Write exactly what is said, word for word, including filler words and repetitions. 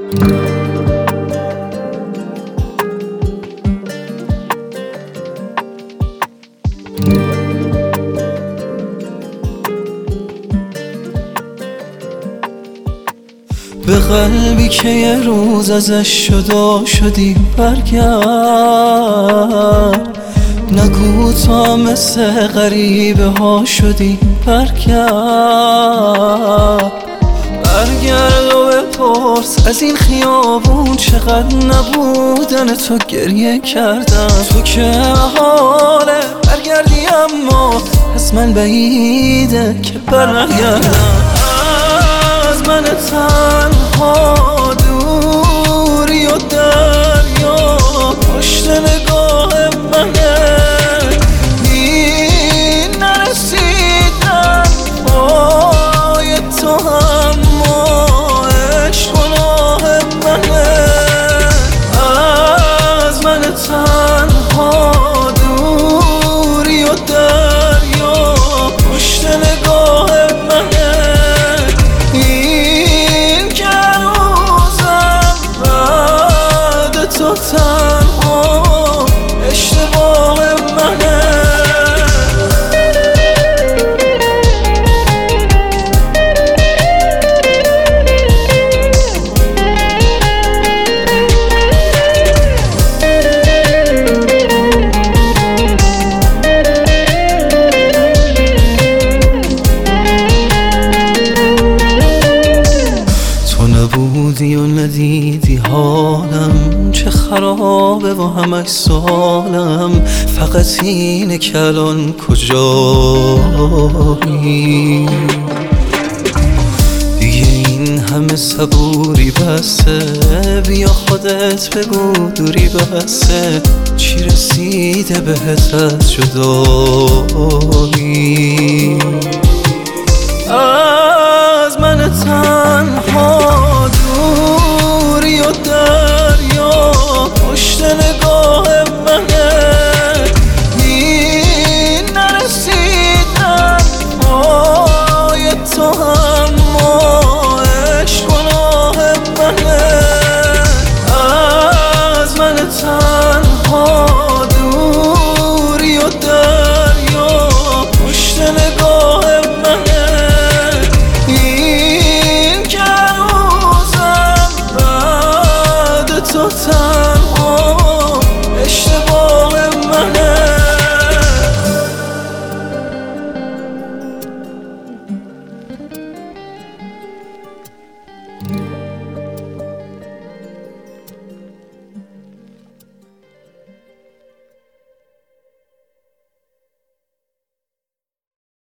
به قلبی که یه روز ازش جدا شدی برگرد، نگو تا مثل غریبه ها شدی برگرد. برگرد و بپرس از این خیابون چقدر نبودن تو گریه کردم. تو که حاله برگردی اما از من بعیده که برگردم. از من تنها دوری و دریا پشت نگاه منه، این نرسیدن پای تو اما عشق گناه منه. از من تنها دوری و دریا پشت نگاه منه، تو تنها اشتباه منه. تو نبودی و ندیدی حالم چه خرابه و همش سالم، فقط اینه که الان کجایی. دیگه این همه صبوری بسه، بیا خودت بگو دوری بسه، چی رسیده بهت از جدایی.